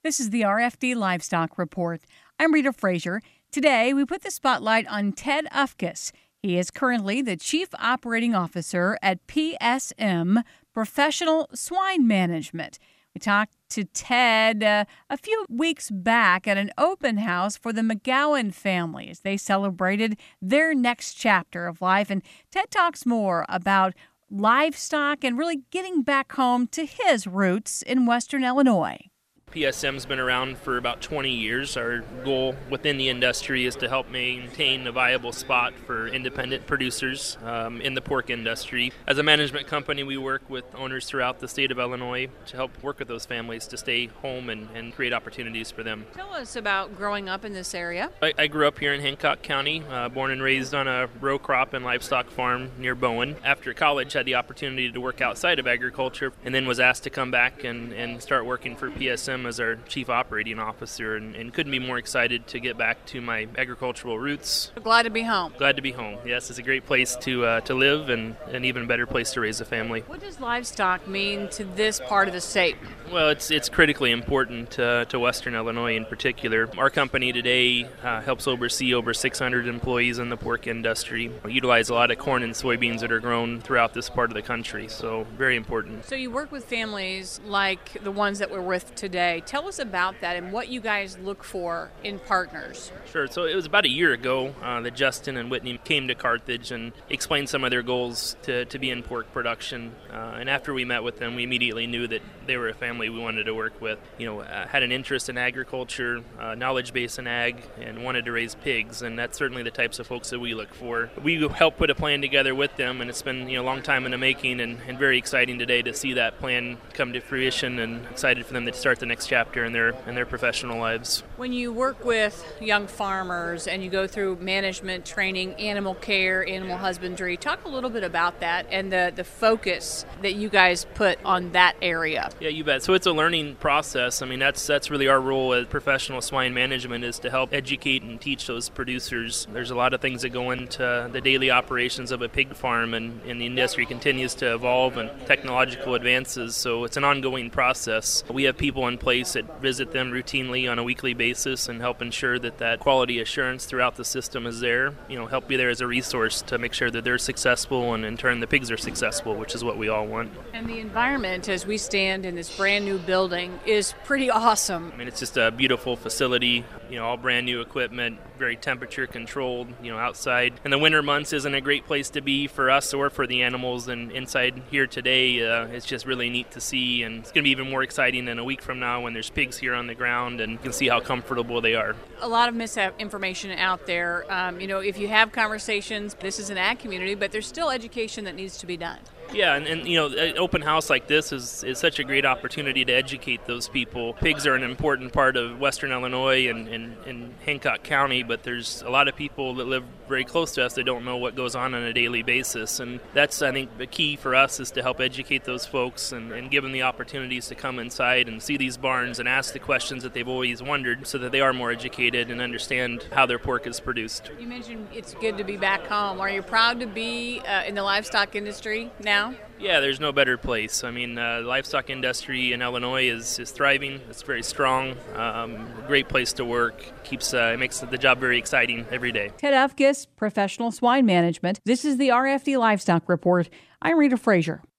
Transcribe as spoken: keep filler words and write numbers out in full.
This is the R F D Livestock Report. I'm Rita Frazier. Today, we put the spotlight on Ted Ufkes. He is currently the Chief Operating Officer at P S M, Professional Swine Management. We talked to Ted uh, a few weeks back at an open house for the McGowan family as they celebrated their next chapter of life. And Ted talks more about livestock and really getting back home to his roots in Western Illinois. P S M's been around for about twenty years. Our goal within the industry is to help maintain a viable spot for independent producers um, in the pork industry. As a management company, we work with owners throughout the state of Illinois to help work with those families to stay home and, and create opportunities for them. Tell us about growing up in this area. I, I grew up here in Hancock County, uh, born and raised on a row crop and livestock farm near Bowen. After college, had the opportunity to work outside of agriculture and then was asked to come back and, and start working for P S M as our Chief Operating Officer, and, and couldn't be more excited to get back to my agricultural roots. Glad to be home. Glad to be home. Yes, it's a great place to uh, to live and an even better place to raise a family. What does livestock mean to this part of the state? Well, it's it's critically important uh, to Western Illinois in particular. Our company today uh, helps oversee over six hundred employees in the pork industry. We utilize a lot of corn and soybeans that are grown throughout this part of the country, so very important. So you work with families like the ones that we're with today. Tell us about that and what you guys look for in partners. Sure. So it was about a year ago uh, that Justin and Whitney came to Carthage and explained some of their goals to, to be in pork production. Uh, and after we met with them, we immediately knew that they were a family we wanted to work with. You know, uh, had an interest in agriculture, uh, knowledge base in ag, and wanted to raise pigs. And that's certainly the types of folks that we look for. We helped put a plan together with them, and it's been you know, a long time in the making and, and very exciting today to see that plan come to fruition, and excited for them to start the next chapter in their in their professional lives. When you work with young farmers and you go through management training, animal care, animal husbandry, talk a little bit about that and the, the focus that you guys put on that area. Yeah, you bet. So it's a learning process. I mean, that's that's really our role as professional swine management, is to help educate and teach those producers. There's a lot of things that go into the daily operations of a pig farm, and, and the industry continues to evolve and technological advances, so it's an ongoing process. We have people in place that visit them routinely on a weekly basis and help ensure that that quality assurance throughout the system is there. You know, help be there as a resource to make sure that they're successful, and in turn the pigs are successful, which is what we all want. And the environment as we stand in this brand new building is pretty awesome. I mean, it's just a beautiful facility, you know, all brand new equipment, very temperature controlled, you know, outside. And the winter months isn't a great place to be for us or for the animals, and inside here today, uh, it's just really neat to see, and it's going to be even more exciting than a week from now when there's pigs here on the ground and you can see how comfortable they are. A lot of misinformation out there. Um, you know, if you have conversations, this is an ag community, but there's still education that needs to be done. Yeah, and, and you know, an open house like this is, is such a great opportunity to educate those people. Pigs are an important part of Western Illinois and, and, and Hancock County, but there's a lot of people that live very close to us that don't know what goes on on a daily basis. And that's, I think, the key for us is to help educate those folks and, and give them the opportunities to come inside and see these barns and ask the questions that they've always wondered, so that they are more educated and understand how their pork is produced. You mentioned it's good to be back home. Are you proud to be uh, in the livestock industry now? Yeah, there's no better place. I mean, uh, the livestock industry in Illinois is, is thriving. It's very strong. Um, great place to work. Keeps uh, it makes the job very exciting every day. Ted Ufkes, Professional Swine Management. This is the R F D Livestock Report. I'm Rita Frazier.